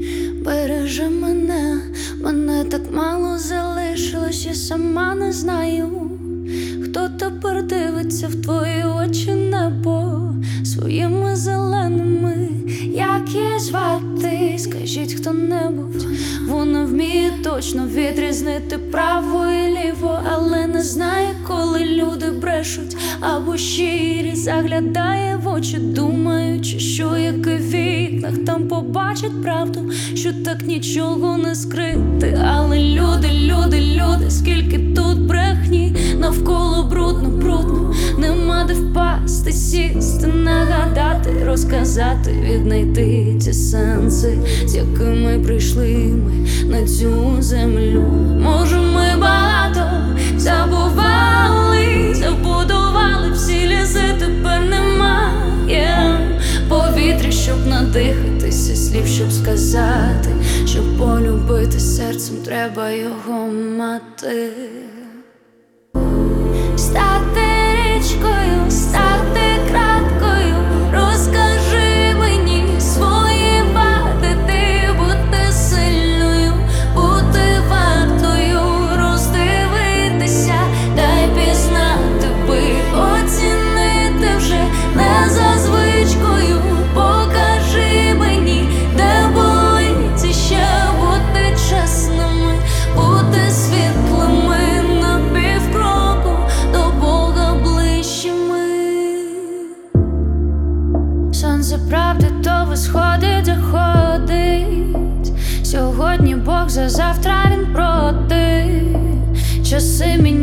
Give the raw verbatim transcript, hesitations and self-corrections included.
Бережи мене, мене так мало залишилось, я сама не знаю, хто тепер дивиться в твої очі небо своїми зеленими. Як її звати, скажіть хто-небудь. Вона вміє точно відрізнити право і ліво, але не знає, коли люди брешуть або щирі. Заглядає в очі, думаючи, що як і в вікнах там побачить правду, що так нічого не скрити. Але люди, люди, люди, скільки тут брехні, навколо брудно, брудно, нема де впасти, сісти, нагадати, розказати, віднайти ті сенси, з якими прийшли ми на цю землю. Може, ми багато забували, забудували, всі ліси тепер немає повітря, щоб надихатися, слів, щоб сказати, щоб полюбити серцем, треба його мати. Стати річкою, стати краткою, розкажи мені свої вади, ти бути сильною, бути вартою, роздивитися, дай пізнати би, оцінити вже не за звичкою. Покажи мені, де болить, і ще бути чесними, бути світлими, на півкроку до Бога ближчими. Сонце правди то висходить, заходить. Сьогодні Бог, за завтра він проти. Часи міняють.